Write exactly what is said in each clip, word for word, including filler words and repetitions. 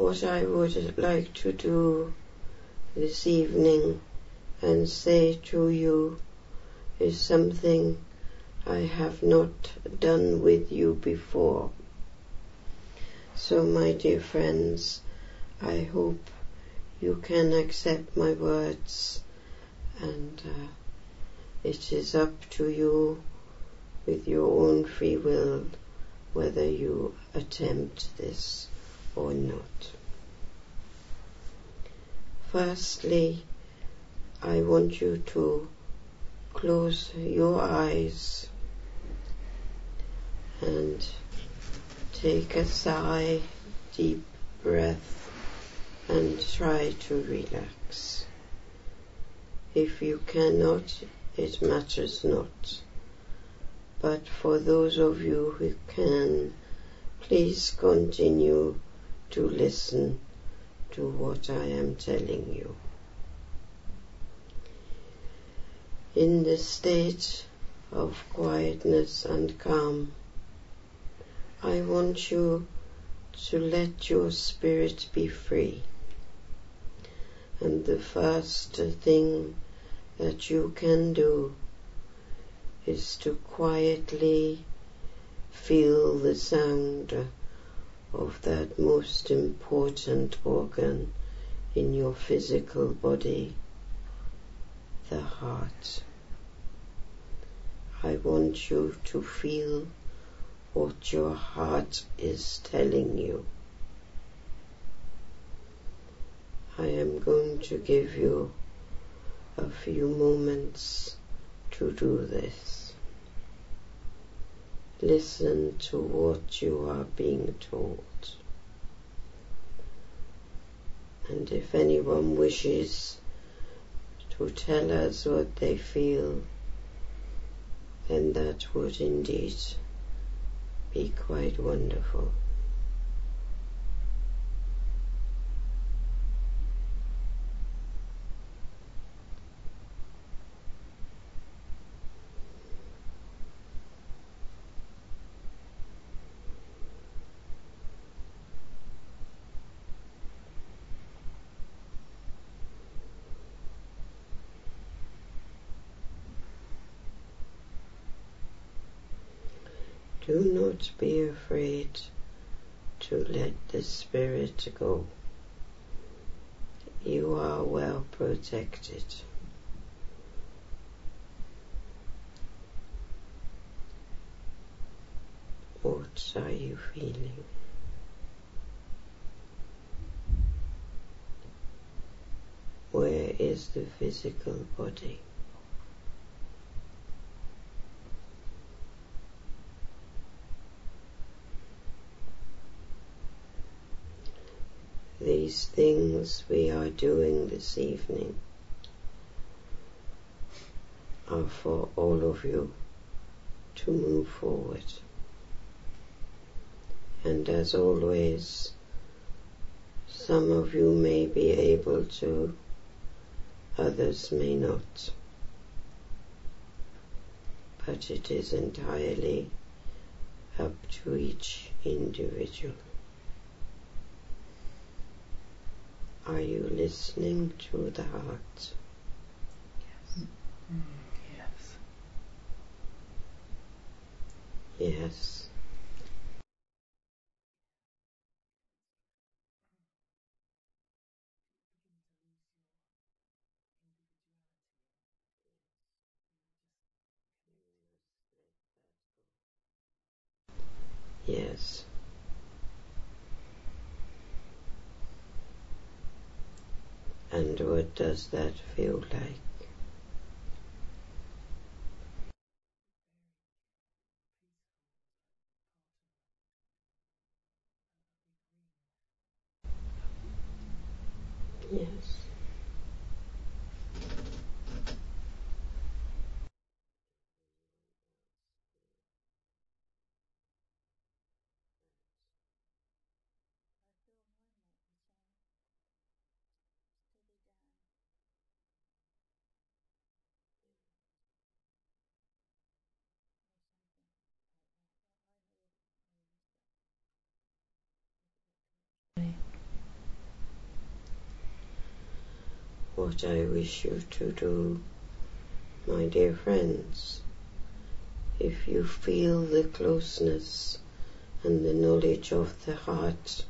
What I would like to do this evening and say to you is something I have not done with you before. So, my dear friends, I hope you can accept my words, and uh, it is up to you with your own free will whether you attempt this or not. Firstly, I want you to close your eyes and take a sigh, deep breath, and try to relax. If you cannot, it matters not. But for those of you who can, please continue to listen to what I am telling you. In the state of quietness and calm, I want you to let your spirit be free. And the first thing that you can do is to quietly feel the sound of that most important organ in your physical body, the heart. I want you to feel what your heart is telling you. I am going to give you a few moments to do this. Listen to what you are being told. And if anyone wishes to tell us what they feel, then that would indeed be quite wonderful. Do not be afraid to let the spirit go. You are well protected. What are you feeling? Where is the physical body? These things we are doing this evening are for all of you to move forward. And as always, some of you may be able to, others may not. But it is entirely up to each individual. Are you listening to the heart? Yes. Mm, yes. Yes. Yes. And what does that feel like? Yes. what I wish you to do, my dear friends. If you feel the closeness and the knowledge of the heart,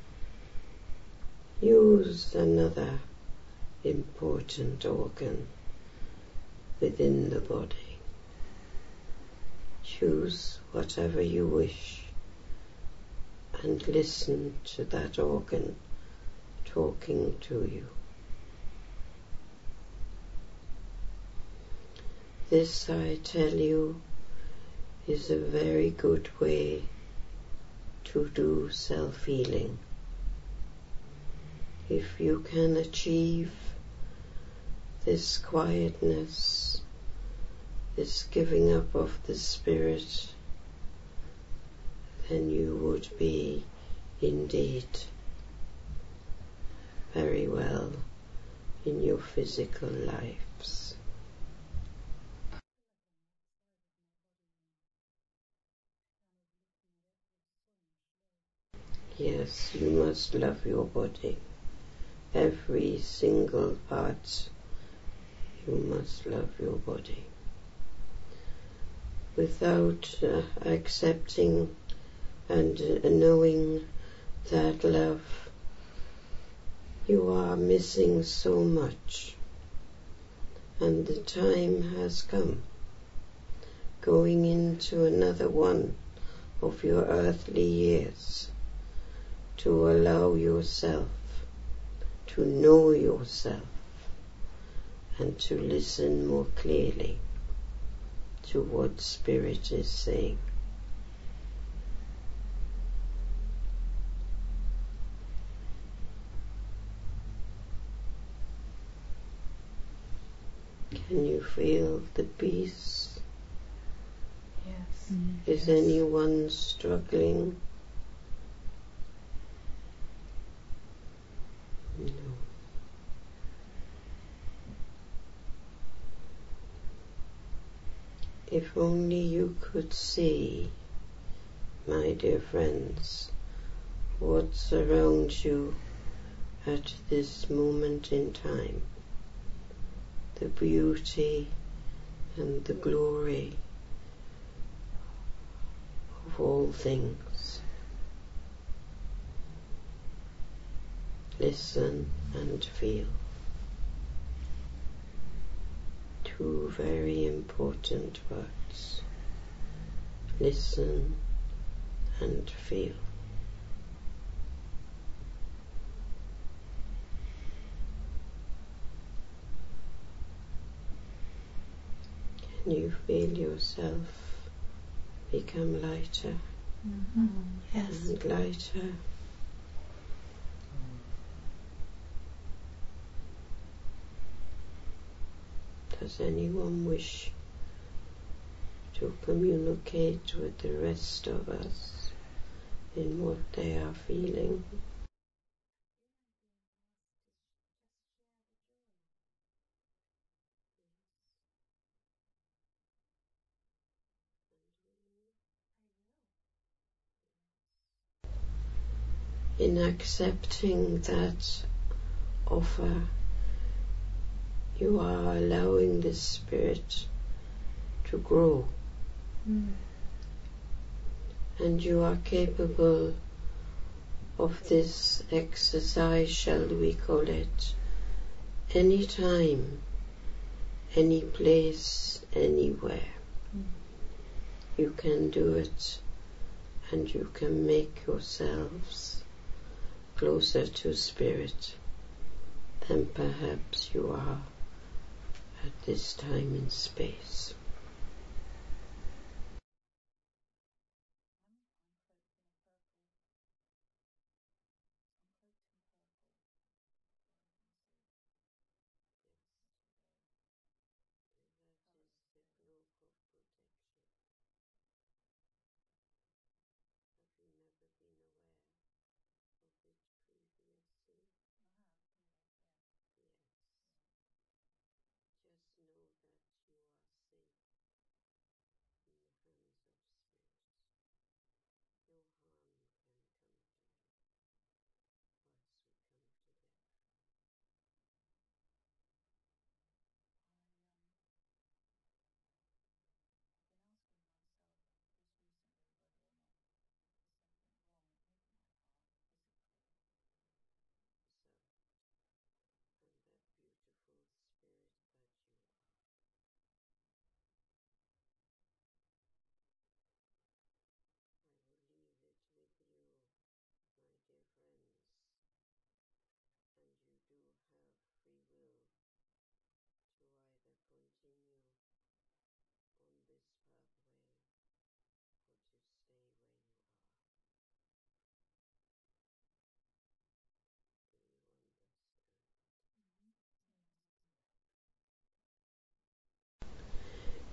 use another important organ within the body. Choose whatever you wish and listen to that organ talking to you. This, I tell you, is a very good way to do self-healing. If you can achieve this quietness, this giving up of the spirit, then you would be indeed very well in your physical lives. Yes, you must love your body. Every single part, you must love your body. Without uh, accepting and uh, knowing that love, you are missing so much. And the time has come, going into another one of your earthly years, to allow yourself to know yourself and to listen more clearly to what Spirit is saying. Can you feel the peace? Yes. Mm, is yes. anyone struggling? No. If only you could see, my dear friends, what's around you at this moment in time. The beauty and the glory of all things. Listen and feel. Two very important words. Listen and feel. Can you feel yourself become lighter? Mm-hmm. Yes. And lighter? Does anyone wish to communicate with the rest of us in what they are feeling? In accepting that offer, you are allowing the Spirit to grow. Mm. And you are capable of this exercise, shall we call it, any time, any place, anywhere. Mm. You can do it, and you can make yourselves closer to Spirit than perhaps you are at this time in space. Just know that you are safe.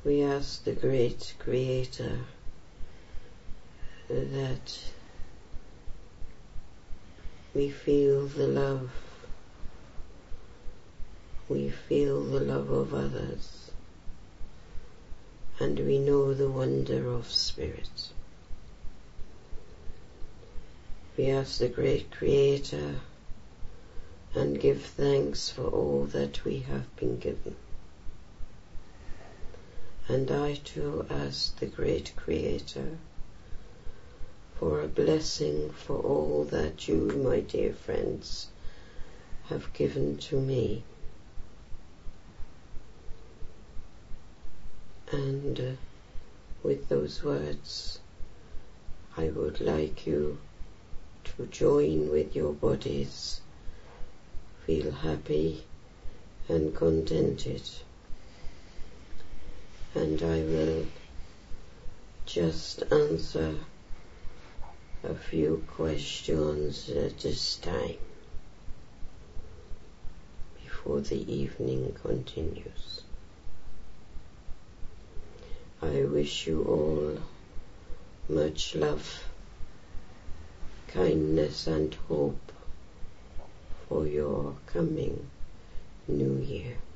We ask the great Creator that we feel the love, we feel the love of others, and we know the wonder of spirit. We ask the great Creator and give thanks for all that we have been given. And I too ask the great Creator for a blessing for all that you, my dear friends, have given to me. And uh, with those words, I would like you to join with your bodies, feel happy and contented. And I will just answer a few questions at this time before the evening continues. I wish you all much love, kindness and hope for your coming new year.